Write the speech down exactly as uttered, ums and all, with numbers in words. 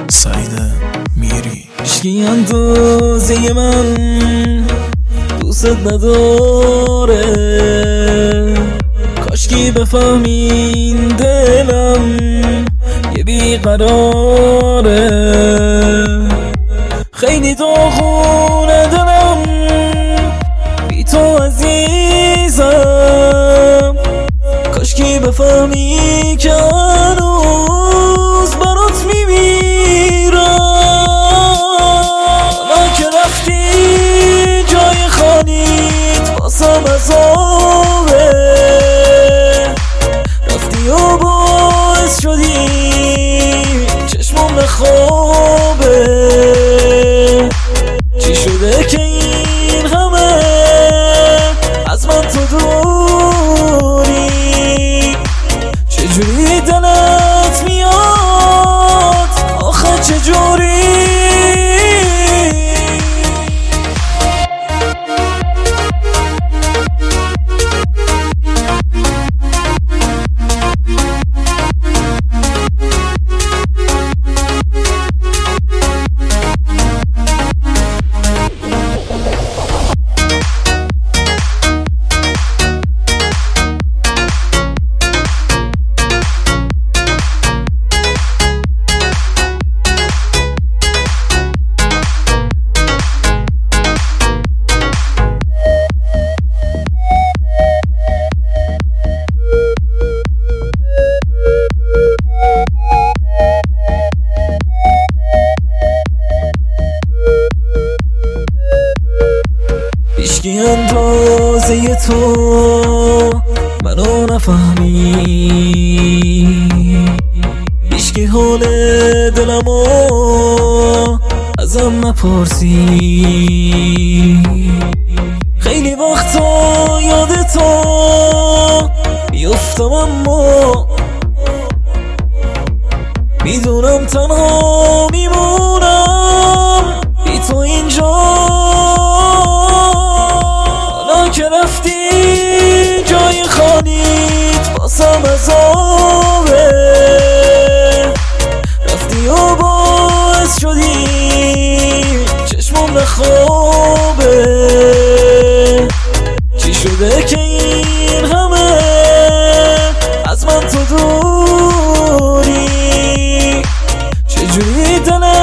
سعید میری. هیچکی اندازه من دوست نداره، کاشکی بفهمین دلم یه بیقراره. خیلی داغونه دلم بی تو عزیزم، کاشکی بفهمی که هنوز برات میمیرم. حالا که رفتی جای خانیت باسم عذابه، رفتی و باعث شدی چشمم بخوابه. چی شده که این همه از من تو دوری؟ چجوری دلت میاد آخه چجوری؟ هیچکی اندازه تو منو نفهمی، هیچکی حال دلمو ازم نپرسی. خیلی وقتا یاد تو میفتم اما میدونم تنها میمونم بی تو اینجا. که رفتی جای خانیت باسم عذابه، رفتی و باعث شدی چشمم بخوابه. چی شده که این همه از من تو دوری؟ چجوری دلت